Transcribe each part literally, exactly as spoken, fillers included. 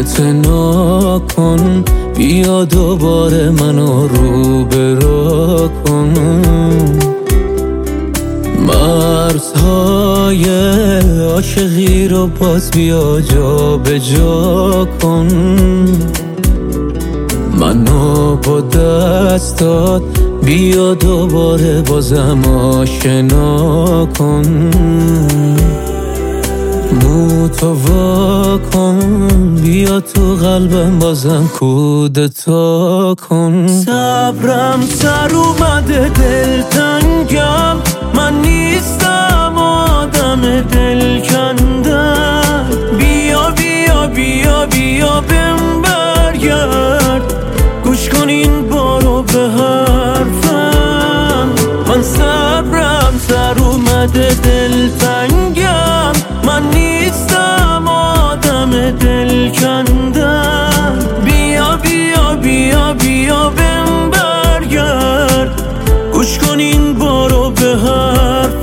اعتنا کن، بیا دوباره منو روبرو کن. مرزهای عاشقی رو باز بیا جا به جا کن. منو با دستات بیا دوباره بازم آشنا کن. مو تو وا کن، بیا تو قلبم بازم کودتا کن. صبرم سر اومده دلتنگم، من نیستم آدم دل کندن. بیا بیا بیا بیا بهم برگرد، گوش کن این بارو به حرفم. من صبرم سر اومده دلتنگم، من نیستم آدم دل کندن. بیا بیا بیا بیا بهم برگرد، گوش کن این بارو به حرفم.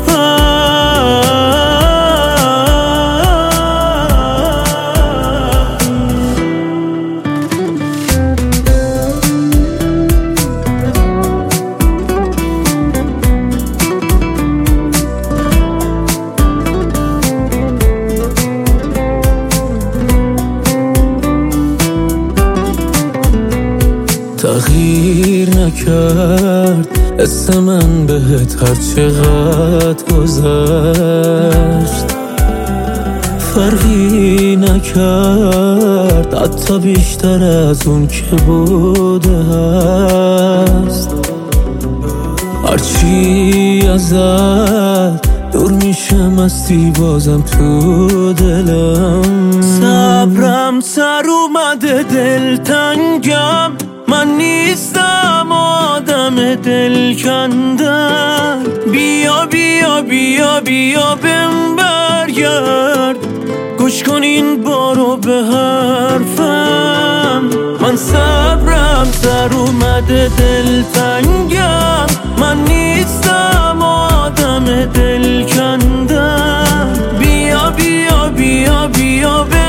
تغییر نکرد اسم من بهت هر چقدر گذشت، فرقی نکرد حتی بیشتر از اون که بوده هست. هرچی ازت دور میشه مستی بازم تو دلم. صبرم سر اومده دلتنگم، من نیستم آدم دل کندن. بیا بیا بیا بیا بهم برگرد، گوش کن این بارو به حرفم. من صبرم سر اومده دلتنگم، من نیستم آدم دل کندن. بیا بیا بیا بیا بیا